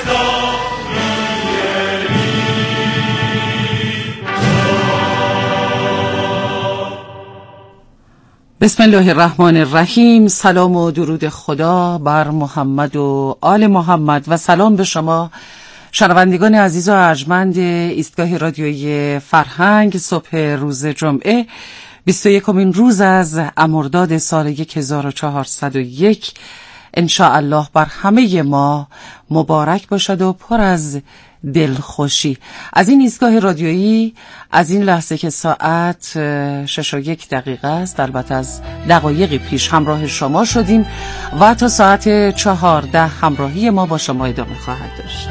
بسم الله الرحمن الرحیم. سلام و درود خدا بر محمد و آل محمد و سلام به شما شنوندگان عزیز و ارجمند ایستگاه رادیویی فرهنگ. صبح روز جمعه 21مین روز از مرداد سال 1401 انشاءالله بر همه ما مبارک باشد و پر از دلخوشی. از این ایستگاه رادیویی از این لحظه که ساعت 6:01 است، البته از دقایقی پیش همراه شما شدیم و تا ساعت 14 همراهی ما با شما ادامه خواهد داشت.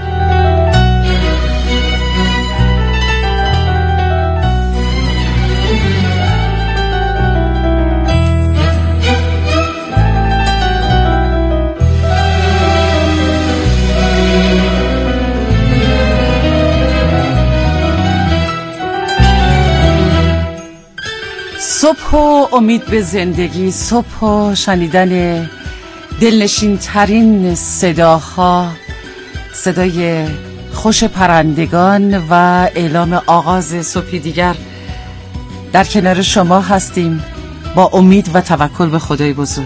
صبح و امید به زندگی، صبح و شنیدن دلنشین ترین صداها، صدای خوش پرندگان و اعلام آغاز صبحی دیگر در کنار شما هستیم با امید و توکل به خدای بزرگ.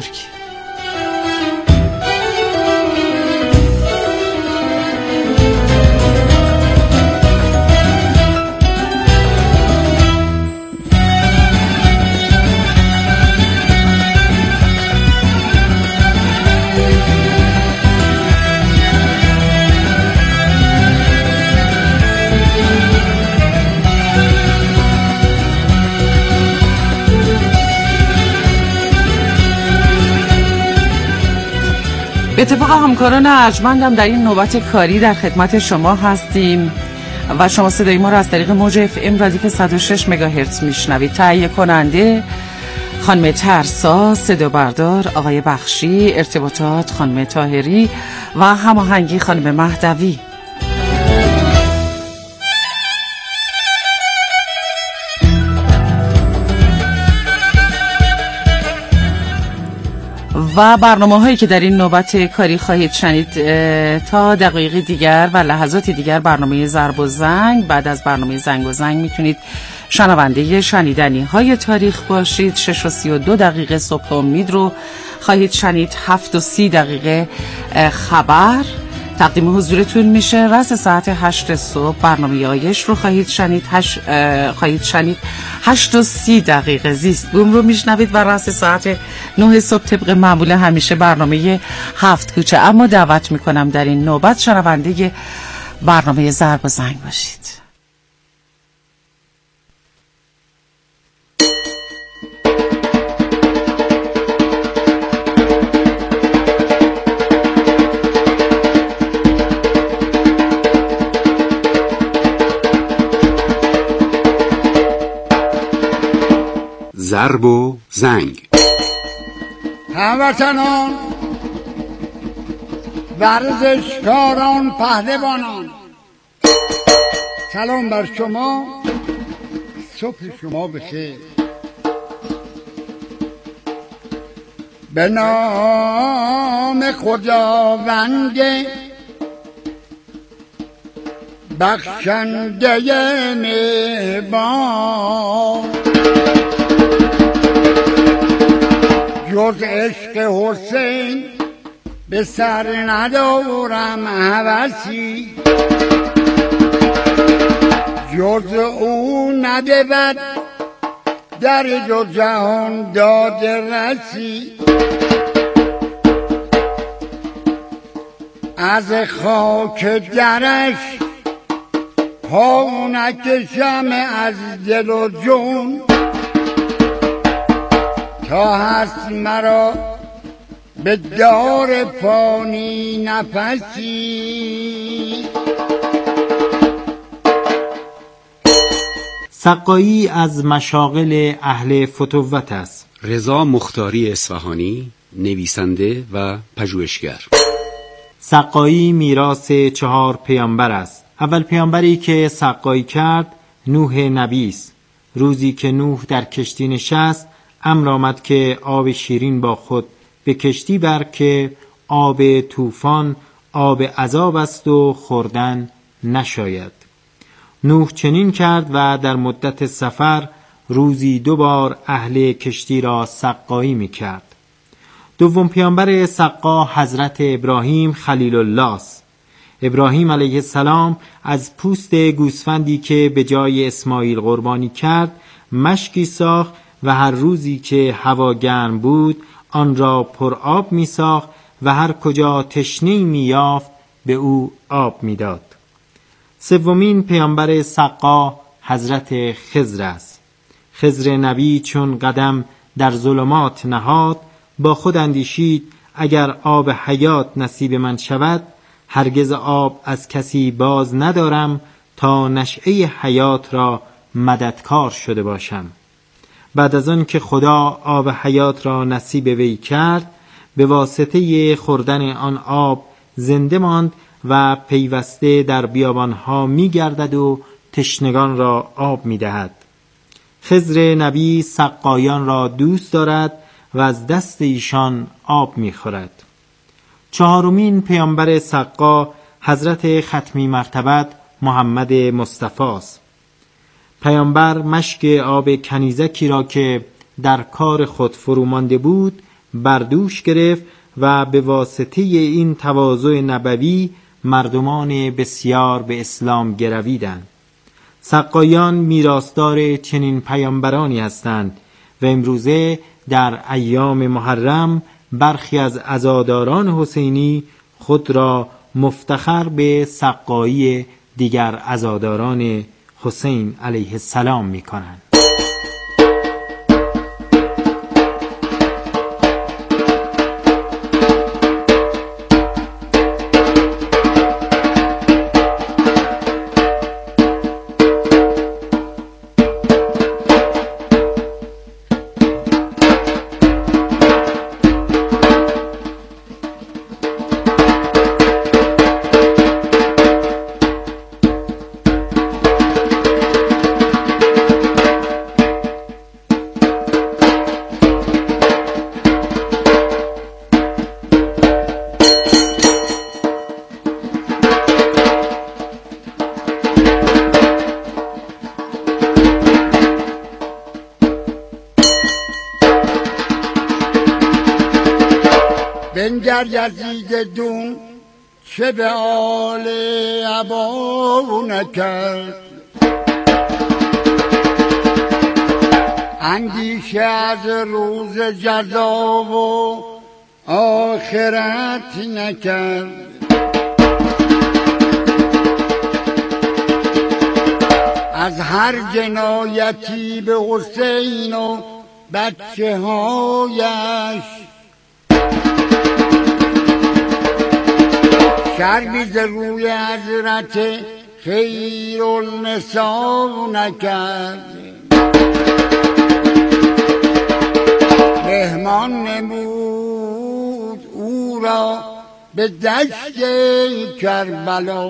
به اتفاق همکاران ارجمندم در این نوبت کاری در خدمت شما هستیم و شما صدای ما را از طریق موج FM ردیف 106 مگاهرتز میشنوید. تهیه کننده خانم ترسا، صدا بردار آقای بخشی، ارتباطات خانم طاهری و هماهنگی خانم مهدوی. و برنامه هایی که در این نوبت کاری خواهید شنید تا دقایق دیگر و لحظات دیگر برنامه ضرب و زنگ. بعد از برنامه زنگ و زنگ میتونید شنونده شنیدنی های تاریخ باشید. 6:32 صبح امید رو خواهید شنید. 7:30 خبر تقدیم حضورتون میشه. رأس ساعت 8 صبح برنامه آیش رو خواهید شنید. 8:30 زیست بوم رو میشنوید و رأس ساعت 9 صبح طبق معمول همیشه برنامه 7 کوچه. اما دعوت میکنم در این نوبت شنونده برنامه ضرب و زنگ باشید. ضرب و زنگ. هموطنان، ورزشکاران، پهلوانان، سلام بر شما. صبح شما بخیر. به نام خداوند بخشنده مهربان، جز عشق حسین به سر ندارم هوسی، جز او ندود در دو جهان داد رسی. از خاک درش پا نکشم از دل و جون، تا هست مرا به دار فانی نفسی. سقایی از مشاغل اهل فتوت است. رضا مختاری اصفهانی، نویسنده و پژوهشگر. سقایی میراث 4 پیامبر است. اول پیامبری که سقایی کرد نوح نبی است. روزی که نوح در کشتی نشست، امر آمد که آب شیرین با خود به کشتی بر که آب طوفان آب عذاب است و خوردن نشاید. نوح چنین کرد و در مدت سفر روزی 2 بار اهل کشتی را سقایی می کرد. دوم پیامبر سقا حضرت ابراهیم خلیل الله است. ابراهیم علیه السلام از پوست گوسفندی که به جای اسماعیل قربانی کرد مشکی ساخت و هر روزی که هوا گرم بود آن را پر آب می ساخت و هر کجا تشنه‌ای می یافت به او آب می داد. سومین پیامبر سقا حضرت خضر است. خضر نبی چون قدم در ظلمات نهاد با خود اندیشید اگر آب حیات نصیب من شود هرگز آب از کسی باز ندارم تا نشأه حیات را مددکار شده باشم. بعد از آن که خدا آب حیات را نصیب وی کرد به واسطه خوردن آن آب زنده ماند و پیوسته در بیابانها می گردد و تشنگان را آب می دهد. خضر نبی سقایان را دوست دارد و از دست ایشان آب می خورد. چهارمین پیامبر سقا حضرت ختمی مرتبت محمد مصطفی است. پیامبر مشک آب کنیزکی را که در کار خود فرو مانده بود بر دوش گرفت و به واسطه این تواضع نبوی مردمان بسیار به اسلام گرویدند. سقایان میراثدار چنین پیامبرانی هستند و امروزه در ایام محرم برخی از عزاداران حسینی خود را مفتخر به سقایی دیگر عزاداران حسین علیه السلام می کنند. بنگر یزید دون چه به آل عبا نکرد، اندیشه از روز جزا و آخرت نکرد. از هر جنایتی به حسین و بچه هایش شرمی ز روی حضرت خیر النساء نکرد. مهمان نمود او را به دشت کربلا،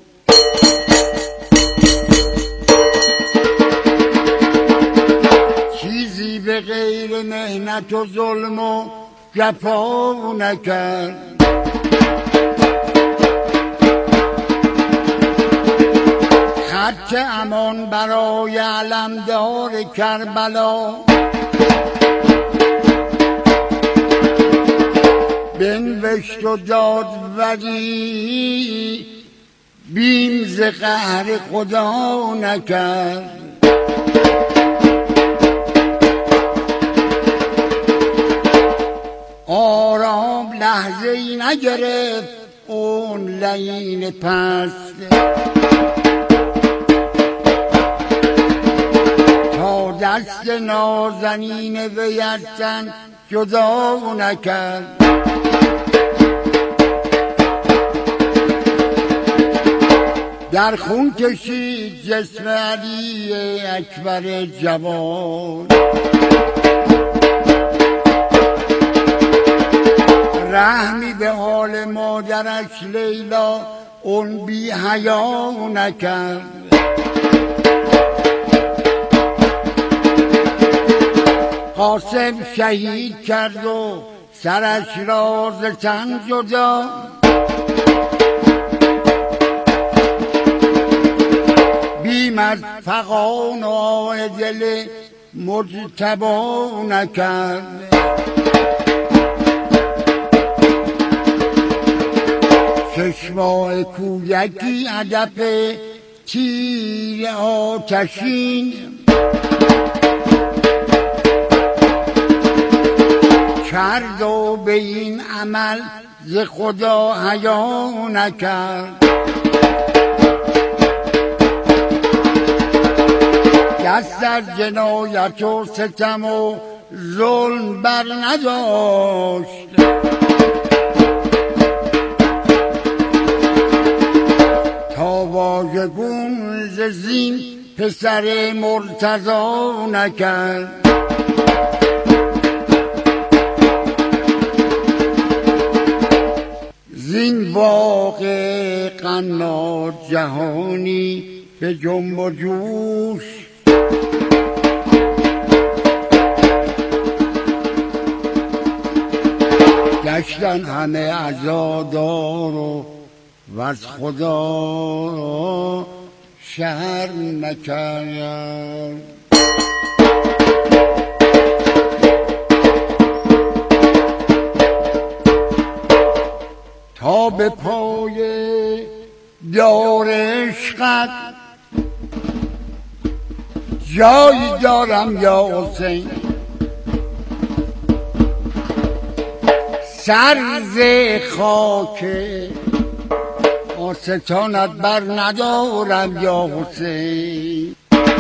چیزی به غیر مهنت و ظلم و جفا نکرد. خط امان برای علمدار کربلا، بنوشت و داد ولی بیم ز قهر خدا نکرد. آرام لحظه ای نگرفت اون لعین پست، تا دست نازنین وی از تن جدا نکرد. در خون کشید جسم علی اکبر جوان، رحمی به حال مادرش لیلا اون بی حیا نکرد. قاسم شهید کرد و سرش را ز تن جدا، بیم از فغان و دل مجتبا نکرد. چشمای کودکی هدف تیر آتشین، کرد و به این عمل ز خدا حیا نکرد. دست از جنایت و ستم و ظلم بر نداشت. تا واژگون ز زین پسر مرتضی نکرد. زین باغ قنات جهانی به جنب و جوش، گشتن همه عزادار و از خدا شهر نکرد. تا به پای دار عشقت جایی دارم یا حسین، سر ز خاک آستانت بر ندارم یا حسین.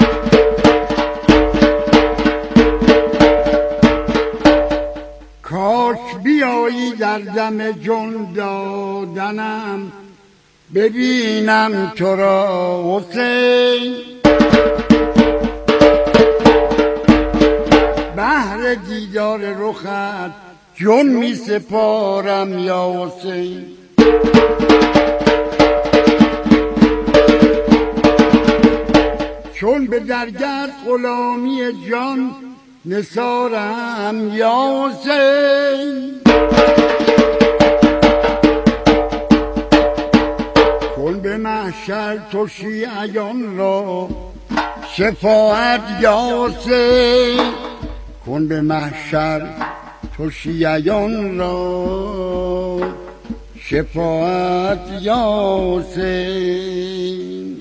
کاش بیایی در دم جان دادنم ببینم تو را حسین. بهر دیدار رخت جان می سپارم یا حسین. چون به درگاه غلامی جان نثارم یا حسین. کن به محشر تو شیعیان را شفاعت یا حسین. کن به محشر تو شیعیان را شفاعت یا حسین.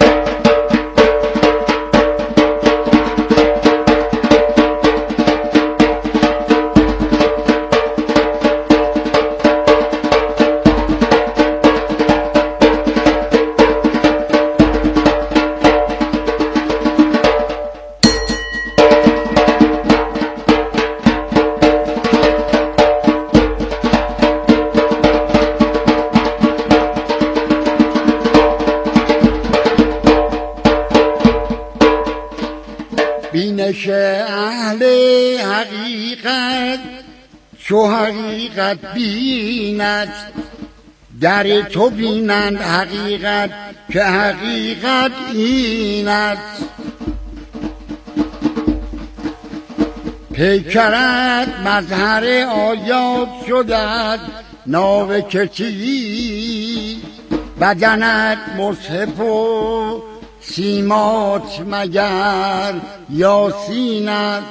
بینش اهل حقیقت چو حقیقت بیند، در تو بینند حقیقت که حقیقت این است. پیکرت مظهر آیات شدد ناوکتی، بدنت مصحف و سیمات مگر یاسین است.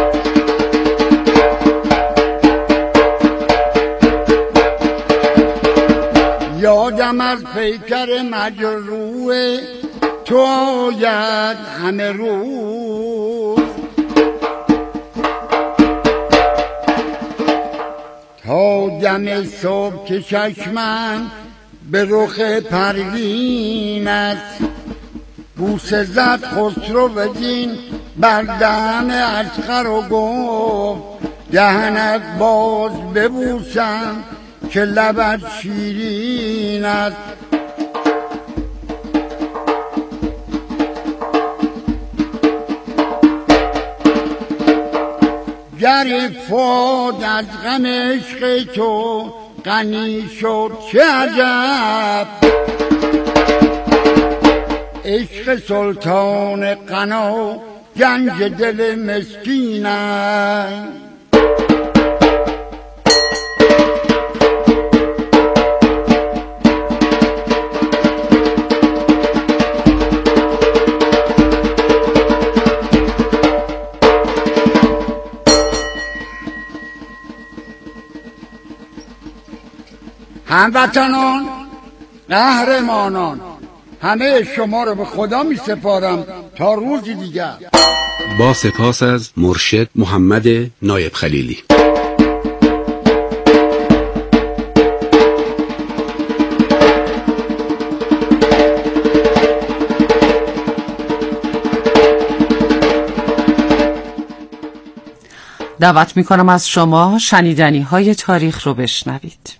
یادم از پیکر مجروح تو آید همه روز، تا دم صبح که چشمم به رخ پروین است. بوسه زد خسرو دین بر دهن اصغر و گفت دهنت باز ببوسم که لبت شیرین است. گر فؤاد از غم عشق تو غنی شد چه عجب، عشق سلطان غنا گنج دل مسکین است. هموطنان، قهرمانان، همه شما رو به خدا می سپارم تا روزی دیگر. با سپاس از مرشد محمد نایب خلیلی. دعوت میکنم از شما شنیدنی های تاریخ رو بشنوید.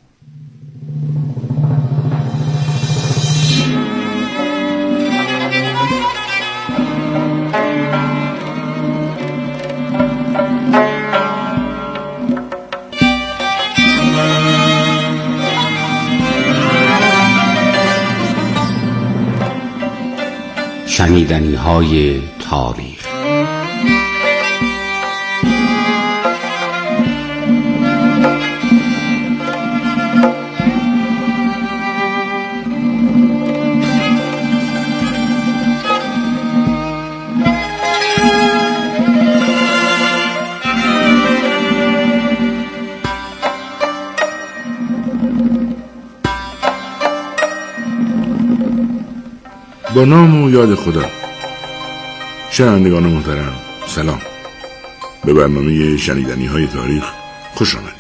شنیدنی های تاریخ. با نام و یاد خدا. شنوندگان محترم، سلام. به برنامه شنیدنی های تاریخ خوش آمدید.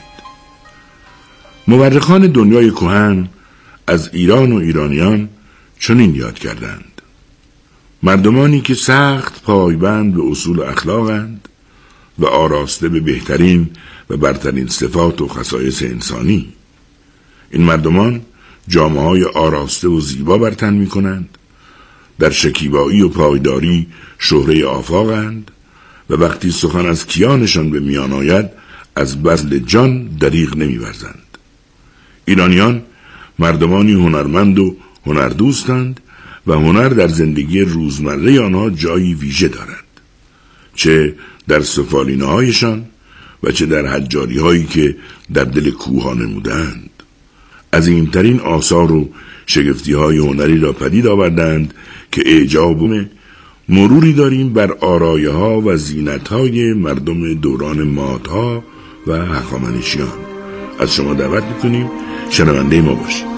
مورخان دنیای کهن از ایران و ایرانیان چنین یاد کردند: مردمانی که سخت پایبند به اصول اخلاقند و آراسته به بهترین و برترین صفات و خصایص انسانی. این مردمان جامه‌های آراسته و زیبا بر تن می‌کنند، در شکیبایی و پایداری شهره آفاقند و وقتی سخن از کیانشان به میان آید از بذل جان دریغ نمی‌ورزند. ایرانیان مردمانی هنرمند و هنردوستند و هنر در زندگی روزمره آنها جایی ویژه دارد، چه در سفالینه‌هایشان و چه در حجاری‌هایی که در دل کوه‌ها نمودند. عظیمترین آثار و شگفتی‌های هنری را پدید آوردند که اعجاب مروری داریم بر آرایه‌ها و زینت‌های مردم دوران مادها و هخامنشیان. از شما دعوت می‌کنیم شنونده ما باشید.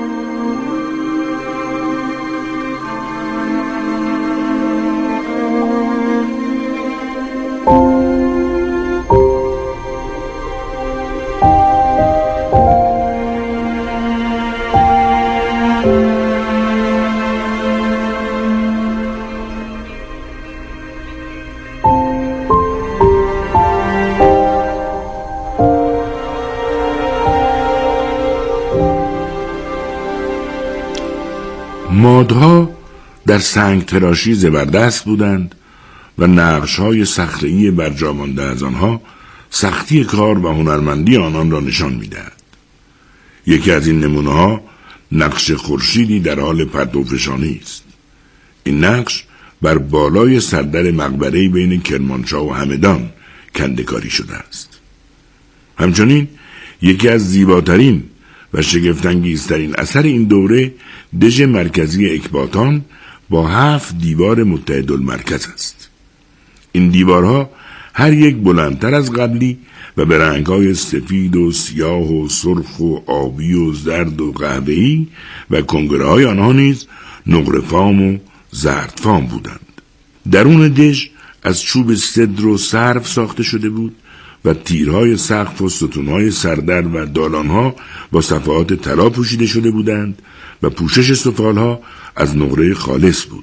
مادها در سنگ تراشی زبردست بودند و نقش‌های صخره‌ای برجامانده از آنها سختی کار و هنرمندی آنان را نشان می‌دهد. یکی از این نمونه‌ها نقش خورشیدی در حال پرتوفشانی است. این نقش بر بالای سردر مقبره بین کرمانشاه و همدان کنده‌کاری شده است. همچنین یکی از زیباترین و شگفت‌انگیزترین اثر این دوره دژ مرکزی اکباتان با 7 دیوار متحدالمرکز است. این دیوارها هر یک بلندتر از قبلی و به رنگ‌های سفید و سیاه و سرخ و آبی و زرد و قهوه‌ای و کنگره‌های آنها نیز نقره‌فام و زردفام بودند. درون دژ از چوب سدر و سرو ساخته شده بود و تیرهای سقف و ستونهای سردر و دالانها با صفحات طلا پوشیده شده بودند و پوشش سفالها از نقره خالص بود.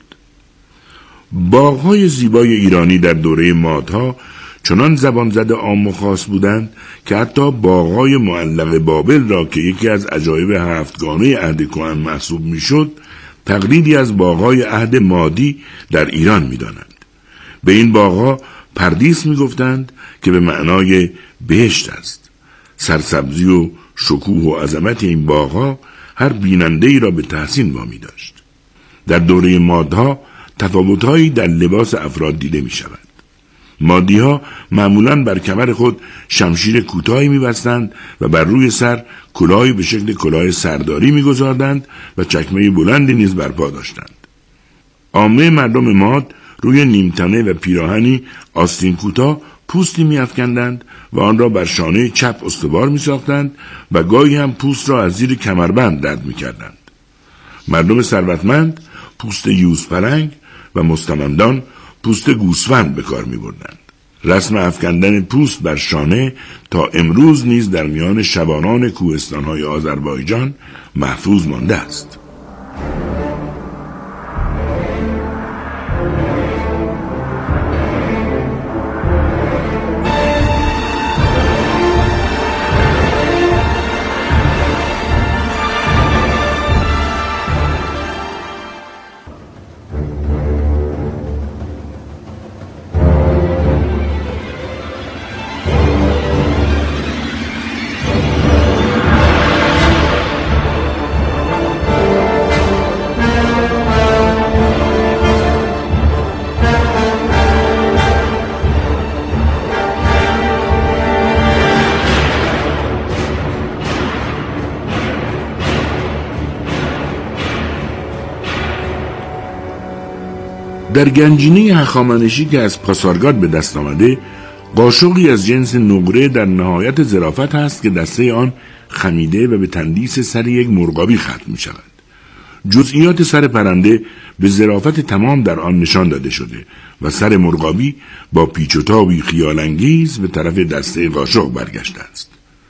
باغ‌های زیبای ایرانی در دوره مادها چنان زبان زده عام و خاص بودند که حتی باغ‌های معلق بابل را که یکی از عجایب 7گانه عهد کهن محسوب می‌شد، تقلیدی از باغ‌های عهد مادی در ایران می‌دانند. به این باغ‌ها پردیس می‌گفتند که به معنای بهشت است. سرسبزی و شکوه و عظمت این باغ‌ها هر بیننده‌ای را به تحسین وامی داشت. در دوره مادها تفاوت‌هایی در لباس افراد دیده می‌شود. مادی‌ها معمولاً بر کمر خود شمشیر کوتاهی می‌بستند و بر روی سر کلاهی به شکل کلاه سرداری می‌گذاردند و چکمه بلندی نیز بر پا داشتند. عامه مردم ماد روی نیمتنه و پیراهنی آستین کوتاه پوستی می‌افکندند و آن را بر شانه چپ استوار می‌ساختند و گاهی هم پوست را از زیر کمربند درد می‌کردند. مردم ثروتمند پوست یوز پلنگ و مستمندان پوست گوسفند به کار می‌بردند. رسم افکندن پوست بر شانه تا امروز نیز در میان شبانان کوهستان‌های آذربایجان محفوظ مانده است. در گنجینه هخامنشی که از پاسارگاد به دست آمده، قاشقی از جنس نقره در نهایت ظرافت هست که دسته آن خمیده و به تندیس سر یک مرغابی ختم می شود. جزئیات سر پرنده به ظرافت تمام در آن نشان داده شده و سر مرغابی با پیچ و تابی خیال‌انگیز به طرف دسته قاشق برگشته است.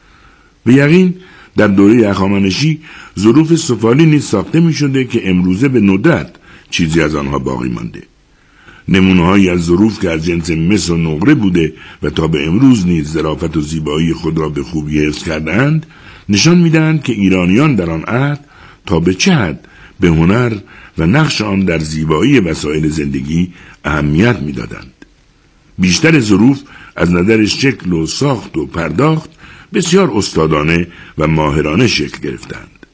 به یقین در دوره هخامنشی ظروف سفالی نیز ساخته می شده که امروزه به ندرت چیزی از آنها باقی مانده. نمونه‌هایی از ظروف که از جنس مس و نقره بوده و تا به امروز نیز ظرافت و زیبایی خود را به خوبی حفظ کرده‌اند، نشان می‌دهند که ایرانیان در آن عهد تا به چه حد به هنر و نقش آن در زیبایی وسایل زندگی اهمیت می‌دادند. بیشتر ظروف از نظر شکل و ساخت و پرداخت بسیار استادانه و ماهرانه شکل گرفتند.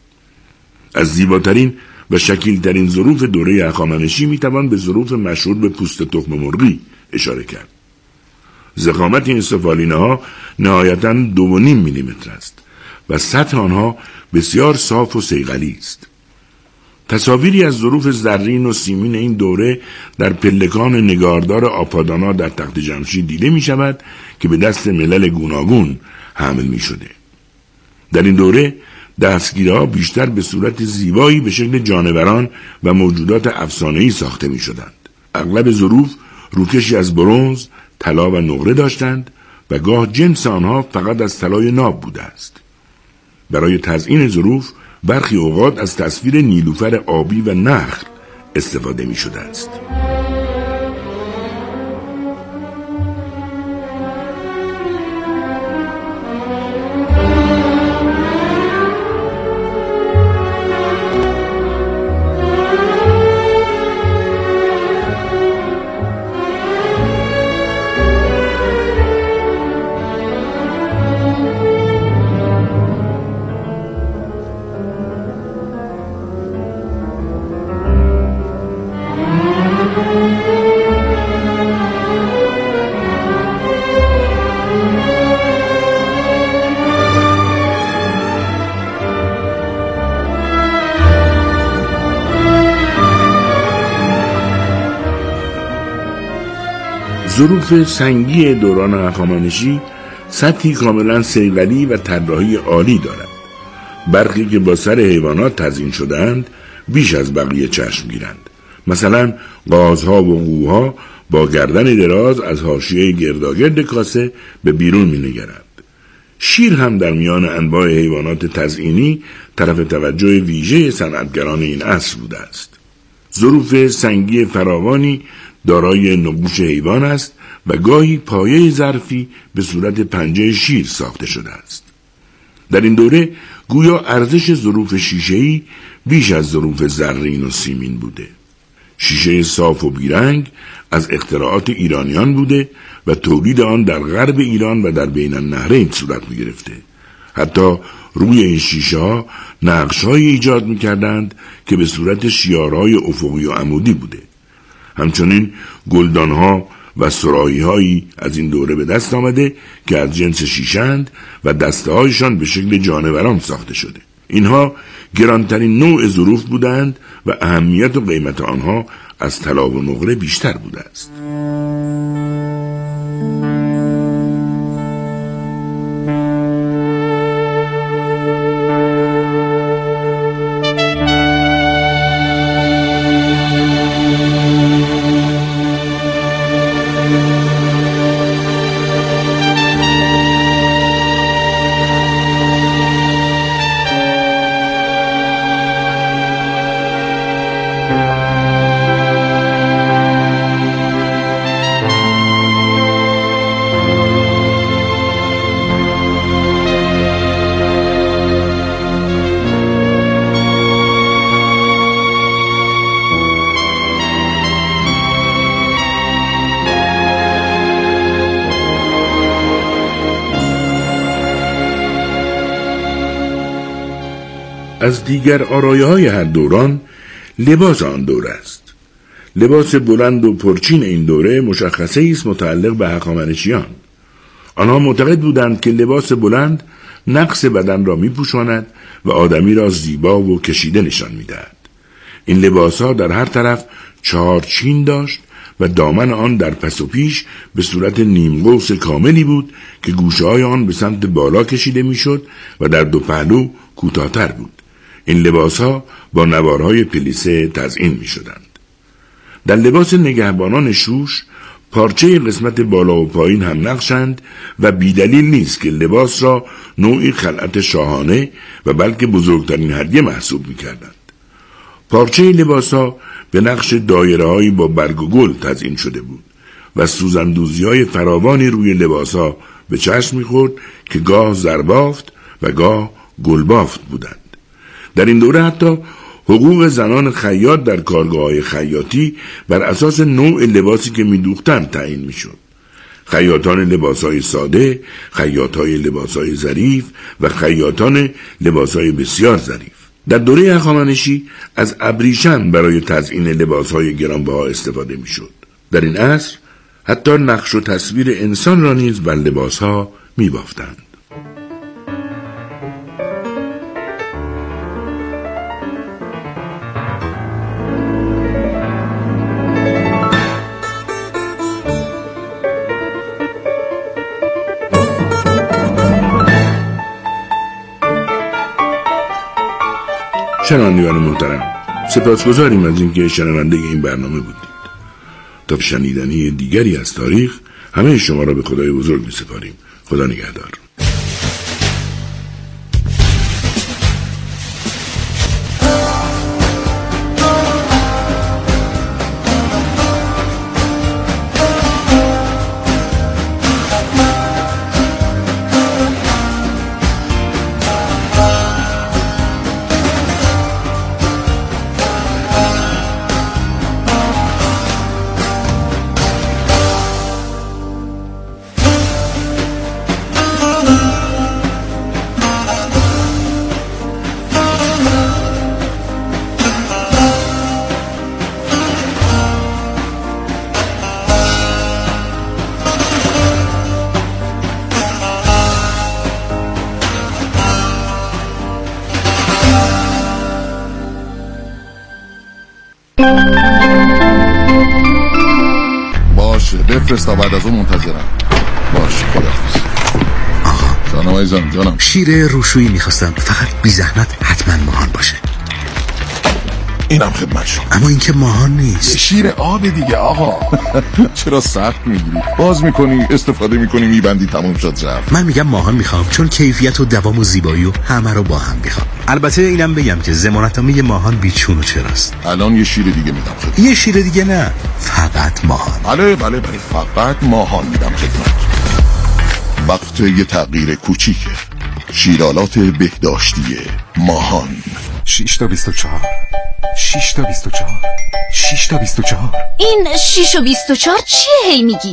از زیباترین و شکیلترین ظروف دوره هخامنشی میتوان به ظروف مشهور به پوست تخم مرغی اشاره کرد. ضخامت این سفالینه ها نهایتاً 2.5 میلیمتر است و سطح آنها بسیار صاف و صیقلی است. تصاویری از ظروف زرین و سیمین این دوره در پلکان نگاردار آپادانا در تخت جمشید دیده می شود که به دست ملل گوناگون حمل می شده. در این دوره دستگیرها بیشتر به صورت زیبایی به شکل جانوران و موجودات افسانه‌ای ساخته می شدند. اغلب ظروف روکشی از برنز، طلا و نقره داشتند و گاه جنس آنها فقط از طلای ناب بوده است. برای تزیین ظروف برخی اوقات از تصویر نیلوفر آبی و نخل استفاده می شده است. ظروف سنگی دوران هخامنشی سطحی کاملا صیقلی و طراحی عالی دارد. برخی که با سر حیوانات تزیین شده‌اند بیش از بقیه چشم گیرند. مثلا قازها و قوها با گردن دراز از حاشیه گرداگرد کاسه به بیرون می‌نگرند. شیر هم در میان انواع حیوانات تزیینی طرف توجه ویژه صنعتگران این عصر بوده است. ظروف سنگی فراوانی دارای نقوش حیوان است و گاهی پایه ظرفی به صورت پنجه شیر ساخته شده است. در این دوره گویا ارزش ظروف شیشه‌ای بیش از ظروف زرین و سیمین بوده. شیشه صاف و بیرنگ از اختراعات ایرانیان بوده و تولید آن در غرب ایران و در بین النهرین صورت می گرفته. حتی روی این شیشه ها نقش های ایجاد می کردند که به صورت شیارهای افقی و عمودی بوده. همچنین گلدان ها و سرایی هایی از این دوره به دست آمده که از جنس شیشند و دسته هایشان به شکل جانوران ساخته شده. اینها گرانترین نوع ظروف بودند و اهمیت و قیمت آنها از طلا و نقره بیشتر بوده است. از دیگر آرایه‌های هر دوران لباس آن دوره است. لباس بلند و پرچین این دوره مشخصه است متعلق به هخامنشیان. آنها معتقد بودند که لباس بلند نقص بدن را می‌پوشاند و آدمی را زیبا و کشیده نشان می‌دهد. این لباس‌ها در هر طرف 4 چین داشت و دامن آن در پس و پیش به صورت نیم قوس کاملی بود که گوشه‌های آن به سمت بالا کشیده می‌شد و در دو پهلو کوتاه‌تر بود. این لباس‌ها با نوارهای پلیسه تزیین می‌شدند. در لباس نگهبانان شوش پارچه قسمت بالا و پایین هم نقشند و بیدلیل نیست که لباس را نوعی خلعت شاهانه و بلکه بزرگترین هدیه محسوب می‌کردند. پارچه لباس‌ها به نقش دایره‌هایی با برگ و گل تزیین شده بود و سوزندوزی‌های فراوانی روی لباس‌ها به چشم می‌خورد که گاه زربافت و گاه گلبافت بودند. در این دوره حتی حقوق زنان خیاط در کارگاه‌های خیاطی بر اساس نوع لباسی که می‌دوختند تعیین می‌شد. خیاطان لباس‌های ساده، خیاط‌های لباس‌های ظریف و خیاطان لباس‌های بسیار ظریف. در دوره هخامنشی از ابریشم برای تزیین لباس‌های گرانبها استفاده می‌شد. در این عصر حتی نقش و تصویر انسان را نیز بر لباس‌ها می‌بافتند. شنوندگان محترم، سپاسگزاریم از اینکه شنونده این برنامه بودید. تا شنیدنی دیگری از تاریخ همه شما را به خدای بزرگ می‌سپاریم. خدا نگهدار. باشه بفرست تا بعد از اون منتظرم. باشه خداحافظ. جانم عزیزم جانم. شیر روشویی میخواستم، فقط بی زحمت حتما ماهان باشه. اینم خدمت شما. اما این که ماهان نیست. شیر آب دیگه آقا. چرا سخت میگیری؟ باز میکنی استفاده میکنی میبندی تموم شد رفت. من میگم ماهان میخوام چون کیفیت و دوام و زیبایی و همه رو با هم میخوام. البته اینم بگم که ضمانتنامه ماهان بیچون و چراست. الان یه شیر دیگه میدم خدمت. یه شیر دیگه نه، فقط ماهان. بله فقط ماهان میدم خدمت. وقت یه تغییر کوچیکه. شیرالات بهداشتی ماهان. 6 تا 24 6 تا 24 6 تا 24. این 6 و 24 چیه هی میگی؟